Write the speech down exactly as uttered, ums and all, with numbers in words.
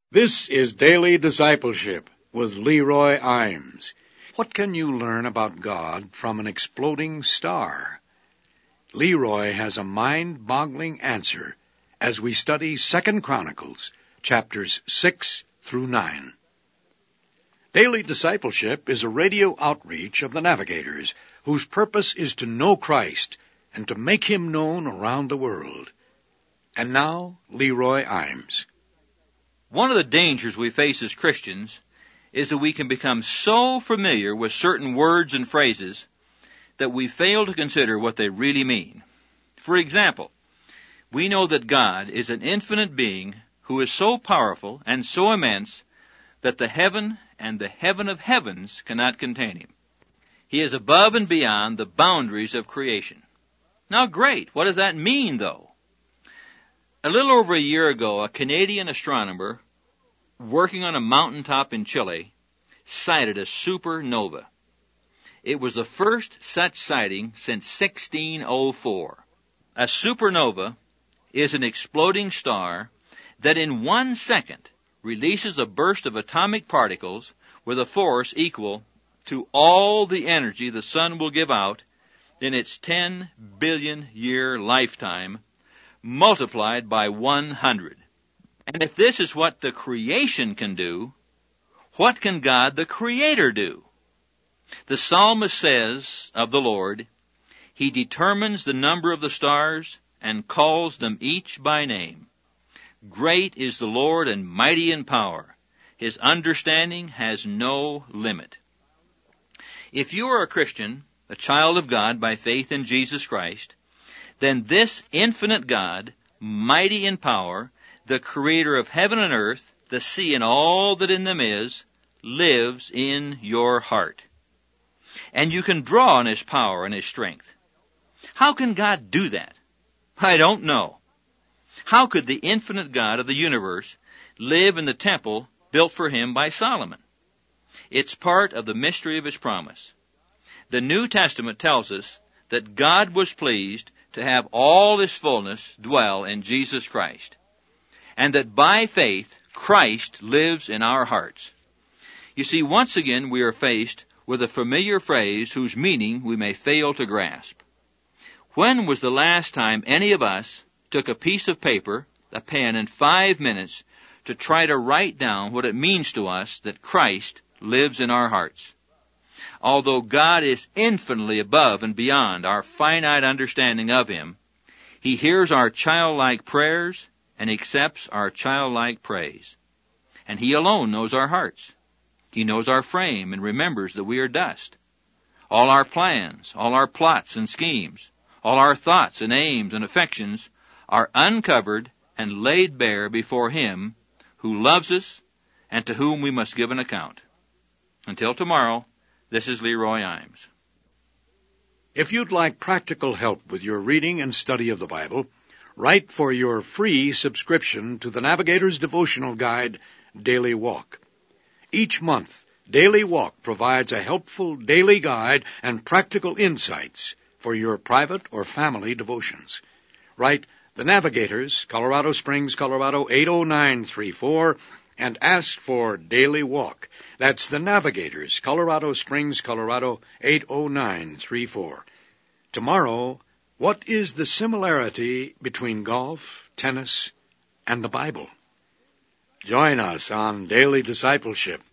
This is Daily Discipleship with Leroy Imes. What can you learn about God from an exploding star? Leroy has a mind-boggling answer as we study Second Chronicles, chapters six through nine. Daily Discipleship is a radio outreach of the Navigators, whose purpose is to know Christ and to make Him known around the world. And now, Leroy Imes. One of the dangers we face as Christians is that we can become so familiar with certain words and phrases that we fail to consider what they really mean. For example, we know that God is an infinite being who is so powerful and so immense that the heaven and the heaven of heavens cannot contain Him. He is above and beyond the boundaries of creation. Now great, what does that mean though? A little over a year ago, a Canadian astronomer working on a mountaintop in Chile sighted a supernova. It was the first such sighting since sixteen oh four. A supernova is an exploding star that in one second releases a burst of atomic particles with a force equal to all the energy the sun will give out in its ten billion year lifetime, multiplied by one hundred. And if this is what the creation can do, what can God the Creator do? The psalmist says of the Lord, He determines the number of the stars and calls them each by name. Great is the Lord and mighty in power. His understanding has no limit. If you are a Christian, a child of God by faith in Jesus Christ, then this infinite God, mighty in power, the creator of heaven and earth, the sea and all that in them is, lives in your heart. And you can draw on His power and His strength. How can God do that? I don't know. How could the infinite God of the universe live in the temple built for Him by Solomon? It's part of the mystery of His promise. The New Testament tells us that God was pleased to have all His fullness dwell in Jesus Christ, and that by faith Christ lives in our hearts. You see, once again we are faced with a familiar phrase whose meaning we may fail to grasp. When was the last time any of us took a piece of paper, a pen, and five minutes to try to write down what it means to us that Christ lives in our hearts? Although God is infinitely above and beyond our finite understanding of Him, He hears our childlike prayers and accepts our childlike praise. And He alone knows our hearts. He knows our frame and remembers that we are dust. All our plans, all our plots and schemes, all our thoughts and aims and affections are uncovered and laid bare before Him who loves us and to whom we must give an account. Until tomorrow, this is Leroy Imes. If you'd like practical help with your reading and study of the Bible, write for your free subscription to the Navigator's Devotional Guide, Daily Walk. Each month, Daily Walk provides a helpful daily guide and practical insights for your private or family devotions. Write The Navigators, Colorado Springs, Colorado eight oh nine three four, and ask for Daily Walk. That's The Navigators, Colorado Springs, Colorado eight oh nine three four. Tomorrow, what is the similarity between golf, tennis, and the Bible? Join us on Daily Discipleship.